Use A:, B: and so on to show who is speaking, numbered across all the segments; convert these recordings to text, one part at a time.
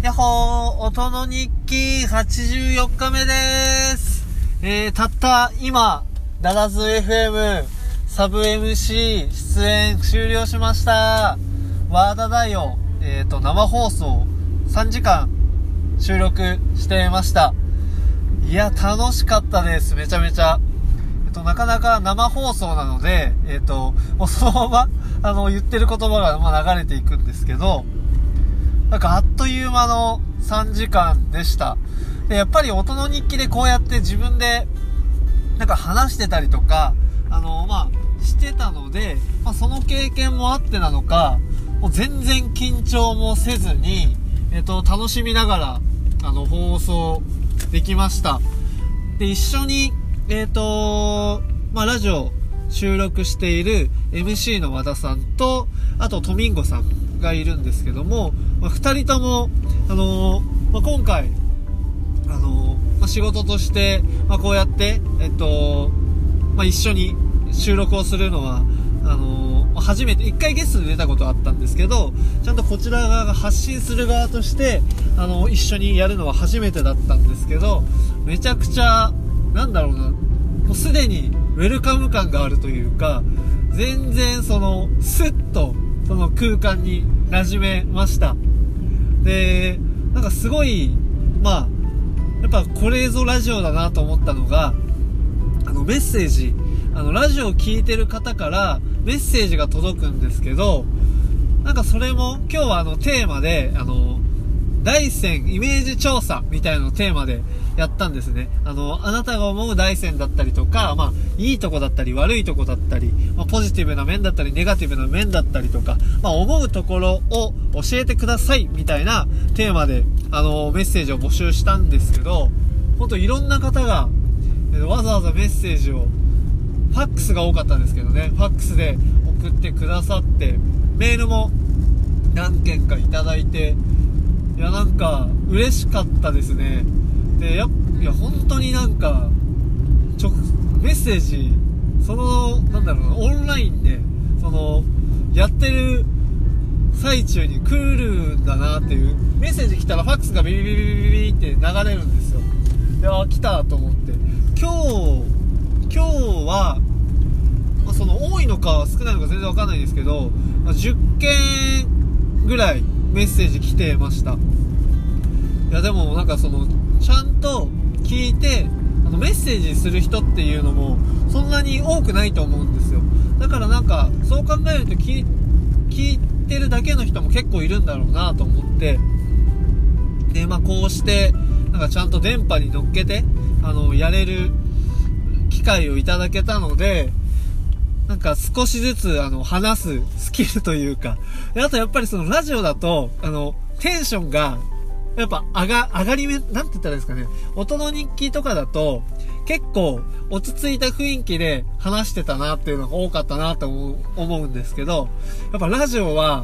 A: やっほー、音の日記84日目です。たった今、ダダズ FM サブ MC 出演終了しました。ワーダだよ、生放送3時間収録してました。いや、楽しかったです。めちゃめちゃ。なかなか生放送なので、もうそのまま、言ってる言葉が、流れていくんですけど、なんかあっという間の3時間でした。で、やっぱり音の日記でこうやって自分で、なんか話してたりとか、してたので、その経験もあってなのか、もう全然緊張もせずに、楽しみながら、放送できました。で、一緒に、ラジオ収録している MC の和田さんと、あとトミンゴさんがいるんですけども、二人とも、今回、仕事として、こうやって、一緒に収録をするのは、初めて、一回ゲストで出たことあったんですけど、ちゃんとこちら側が発信する側として、一緒にやるのは初めてだったんですけど、めちゃくちゃ、もうすでにウェルカム感があるというか、全然スッとその空間に馴染めました。で、なんかすごい、やっぱこれぞラジオだなと思ったのが、メッセージ、ラジオを聞いてる方からメッセージが届くんですけど、なんかそれも今日はテーマで、大山イメージ調査みたいなのをテーマでやったんですね。あなたが思う大山だったりとか、いいとこだったり悪いとこだったり、ポジティブな面だったりネガティブな面だったりとか、思うところを教えてくださいみたいなテーマで、メッセージを募集したんですけど、ほんといろんな方が、わざわざメッセージを、ファックスが多かったんですけどね、ファックスで送ってくださって、メールも何件かいただいて、いや、なんか嬉しかったですね。で、いや本当になんかメッセージオンラインでやってる最中に来るんだなっていう、メッセージ来たらファックスがビビビビビビって流れるんですよ。で、来たと思って、今日は多いのか少ないのか全然わかんないんですけど、10件ぐらいメッセージ来てました。いや、でもなんかちゃんと聞いてメッセージする人っていうのもそんなに多くないと思うんですよ。だからなんかそう考えると聞いてるだけの人も結構いるんだろうなと思って、で、こうしてなんかちゃんと電波に乗っけてやれる機会をいただけたので、なんか少しずつ話すスキルというか、あとやっぱりラジオだとテンションがやっぱ上がり目、なんて言ったらいいですかね。音の日記とかだと結構落ち着いた雰囲気で話してたなっていうのが多かったなと思うんですけど、やっぱラジオは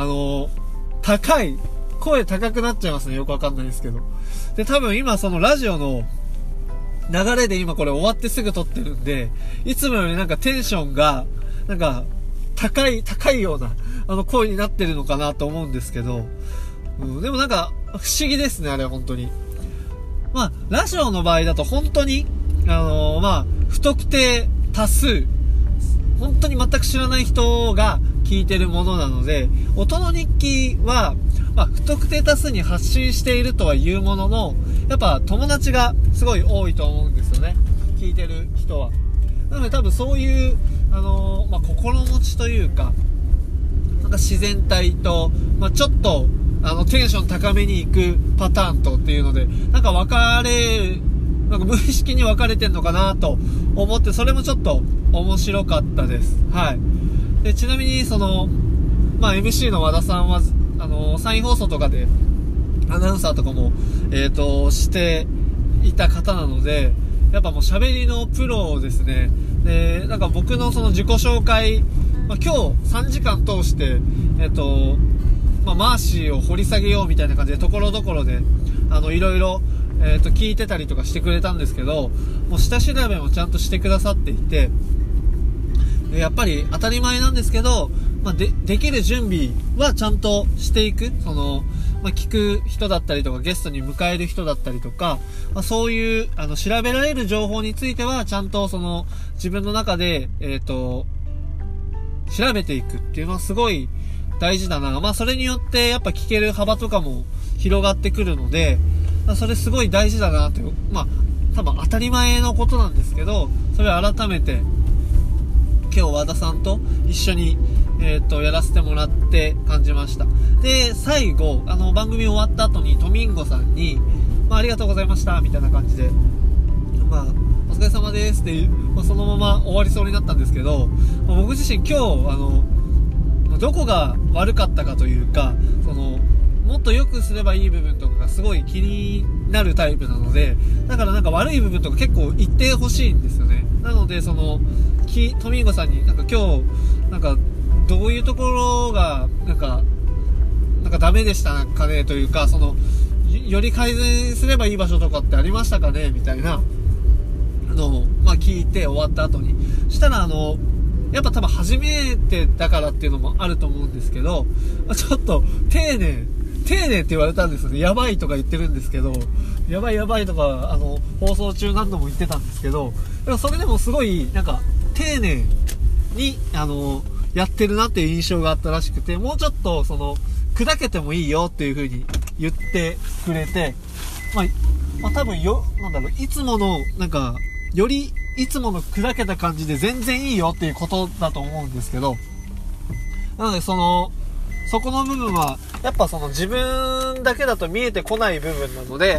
A: 声高くなっちゃいますね。よくわかんないですけど。で、多分今ラジオの流れで今これ終わってすぐ撮ってるんで、いつもよりなんかテンションがなんか高いような声になってるのかなと思うんですけど、でもなんか不思議ですね、あれ本当に。ラジオの場合だと本当に不特定多数、本当に全く知らない人が聞いてるものなので、音の日記は不特定多数に発信しているとは言うものの、やっぱ友達がすごい多いと思うんですよね、聞いてる人は。なので多分そういう心持ちというか、なんか自然体と、ちょっとテンション高めに行くパターンとっていうので、なんか無意識に分かれてんのかなと思って、それもちょっと面白かったです。はい。で、ちなみにMC の和田さんはサイン放送とかでアナウンサーとかもしていた方なので、やっぱもう喋りのプロですね。で、なんか僕の自己紹介、今日3時間通してマーシーを掘り下げようみたいな感じでところどころでいろいろ聞いてたりとかしてくれたんですけど、もう下調べもちゃんとしてくださっていて、やっぱり当たり前なんですけど、できる準備はちゃんとしていく。 聞く人だったりとか、ゲストに迎える人だったりとか、そういう、調べられる情報については、ちゃんと自分の中で、調べていくっていうのはすごい大事だな。それによって、やっぱ聞ける幅とかも広がってくるので、それすごい大事だなという、多分当たり前のことなんですけど、それを改めて、今日和田さんと一緒に、やらせてもらって感じました。で、最後、番組終わった後にトミンゴさんに、ありがとうございました、みたいな感じで、お疲れ様ですっていう、そのまま終わりそうになったんですけど、僕自身今日、どこが悪かったかというか、もっと良くすればいい部分とかがすごい気になるタイプなので、だから悪い部分とか結構言ってほしいんですよね。なので、トミンゴさんに今日、どういうところが、ダメでしたかねというか、より改善すればいい場所とかってありましたかねみたいなのを、聞いて終わった後に。したら、やっぱ多分初めてだからっていうのもあると思うんですけど、ちょっと丁寧って言われたんですよね。やばいとか言ってるんですけど、やばいとか、放送中何度も言ってたんですけど、でもそれでもすごい、丁寧に、やってるなっていう印象があったらしくて、もうちょっと、砕けてもいいよっていう風に言ってくれて、多分いつもの、より、いつもの砕けた感じで全然いいよっていうことだと思うんですけど、なのでそこの部分は、やっぱ自分だけだと見えてこない部分なので、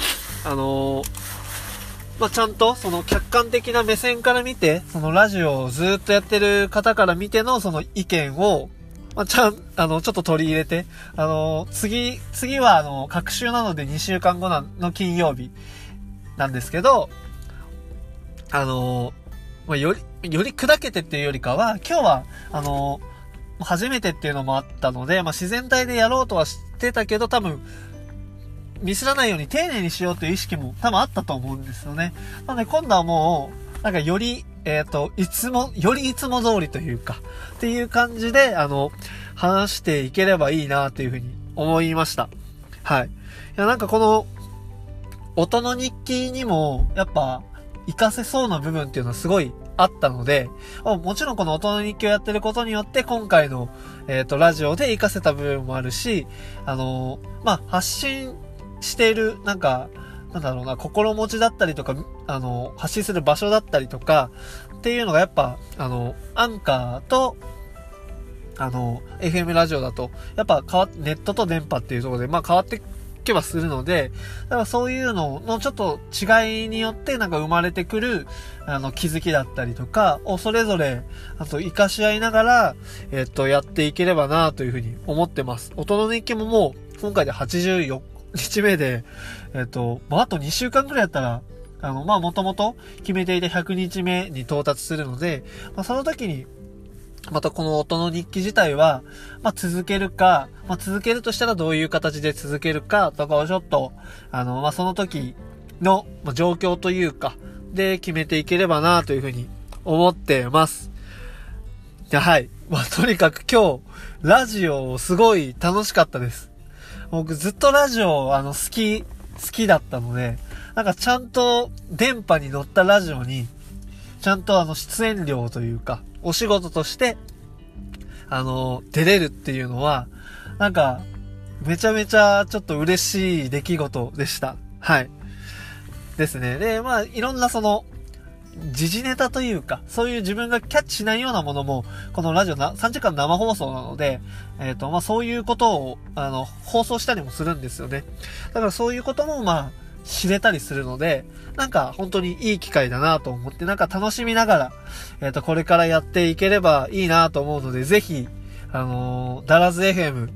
A: ちゃんと客観的な目線から見て、ラジオをずっとやってる方から見ての意見を、ちょっと取り入れて、次は隔週なので2週間後の金曜日なんですけど、より砕けてっていうよりかは、今日は、初めてっていうのもあったので、自然体でやろうとはしてたけど、多分、ミスらないように丁寧にしようという意識も多分あったと思うんですよね。なので今度はもう、より、いつも通りというか、っていう感じで、話していければいいなというふうに思いました。はい。いや、この、音の日記にも、やっぱ、活かせそうな部分っていうのはすごいあったので、もちろんこの音の日記をやってることによって、今回の、ラジオで活かせた部分もあるし、発信している、心持ちだったりとか、発信する場所だったりとか、っていうのがやっぱ、アンカーと、FM ラジオだと、やっぱネットと電波っていうところで、変わってけばするので、だからそういうののちょっと違いによって生まれてくる、気づきだったりとかをそれぞれ、活かし合いながら、やっていければなというふうに思ってます。音の日記ももう、今回で84日目で、あと2週間くらいやったら、もともと決めていた100日目に到達するので、その時に、またこの音の日記自体は、続けるか、続けるとしたらどういう形で続けるかとかをちょっと、その時の状況というか、で決めていければなというふうに思ってます。はい。とにかく今日、ラジオすごい楽しかったです。僕ずっとラジオ好きだったので、ちゃんと電波に乗ったラジオに、ちゃんと出演料というか、お仕事として、出れるっていうのは、めちゃめちゃちょっと嬉しい出来事でした。はい。ですね。で、いろんな時事ネタというか、そういう自分がキャッチしないようなものも、このラジオ3時間生放送なので、そういうことを、放送したりもするんですよね。だからそういうことも、知れたりするので、本当にいい機会だなと思って、楽しみながら、これからやっていければいいなと思うので、ぜひ、ダラズ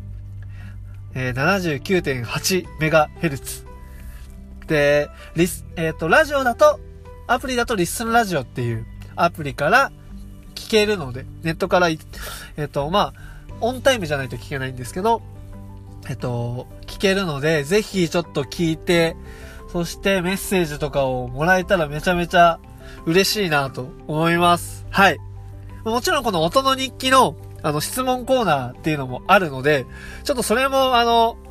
A: FM、79.8 メガヘルツ。で、ラジオだと、アプリだとリッスンラジオっていうアプリから聞けるので、ネットから、オンタイムじゃないと聞けないんですけど、聞けるので、ぜひちょっと聞いて、そしてメッセージとかをもらえたらめちゃめちゃ嬉しいなと思います。はい。もちろんこの音の日記の質問コーナーっていうのもあるので、ちょっとそれも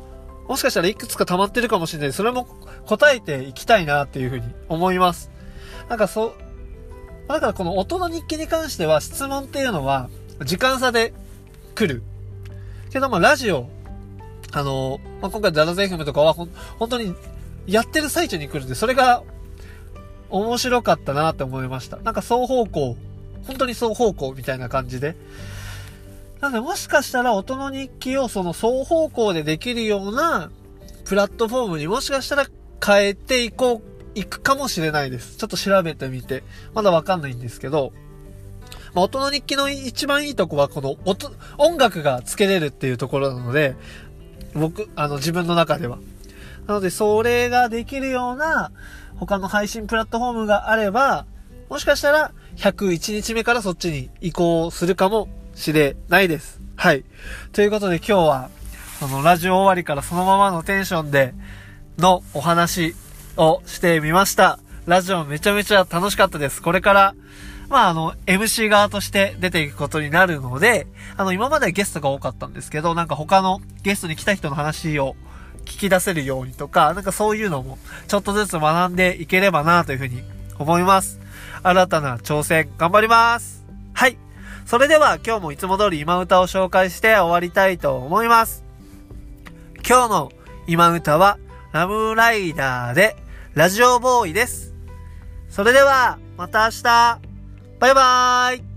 A: もしかしたらいくつか溜まってるかもしれない。それも答えていきたいなっていうふうに思います。だからこの音の日記に関しては質問っていうのは時間差で来る。けどラジオ、今回ダラズ FM とかは本当にやってる最中に来るんで、それが面白かったなって思いました。なんか双方向、本当に双方向みたいな感じで。なのでもしかしたら音の日記をその双方向でできるようなプラットフォームにもしかしたら変えていくかもしれないです。ちょっと調べてみて。まだわかんないんですけど、音の日記の一番いいとこはこの音楽がつけれるっていうところなので、自分の中では。なのでそれができるような他の配信プラットフォームがあれば、もしかしたら101日目からそっちに移行するかもしれないです。はい。ということで今日は、ラジオ終わりからそのままのテンションでのお話をしてみました。ラジオめちゃめちゃ楽しかったです。これから、MC 側として出ていくことになるので、今まではゲストが多かったんですけど、なんか他のゲストに来た人の話を聞き出せるようにとか、なんかそういうのもちょっとずつ学んでいければなというふうに思います。新たな挑戦頑張ります。はい。それでは今日もいつも通り今歌を紹介して終わりたいと思います。今日の今歌はラムライダーでラジオボーイです。それではまた明日。バイバーイ。